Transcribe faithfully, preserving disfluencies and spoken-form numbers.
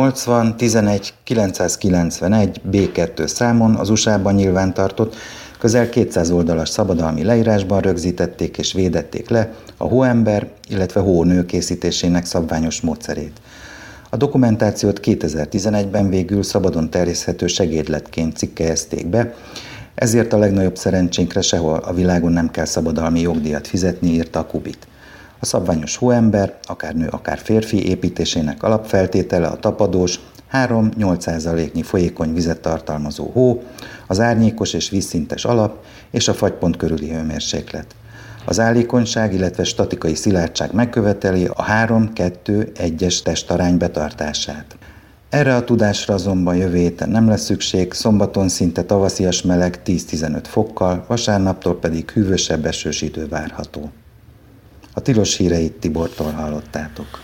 nyolcvan tizenegy kilencszázkilencvenegy bé kettő számon az u es á-ban nyilvántartott, közel kétszáz oldalas szabadalmi leírásban rögzítették és védették le a hóember, illetve hónő készítésének szabványos módszerét. A dokumentációt kétezer-tizenegyben végül szabadon terjeszthető segédletként cikkelyezték be, ezért a legnagyobb szerencsénkre sehol a világon nem kell szabadalmi jogdíjat fizetni, írta a Kubit. A szabványos hóember, akár nő, akár férfi építésének alapfeltétele a tapadós, három-nyolc százaléknyi folyékony vizet tartalmazó hó, az árnyékos és vízszintes alap és a fagypont körüli hőmérséklet. Az állékonyság, illetve statikai szilárdság megköveteli a három kettő egyes testarány betartását. Erre a tudásra azonban jövő héten nem lesz szükség, szombaton szinte tavaszias meleg tíz-tizenöt fokkal, vasárnaptól pedig hűvösebb esős idő várható. A tilos híreit Tibortól hallottátok.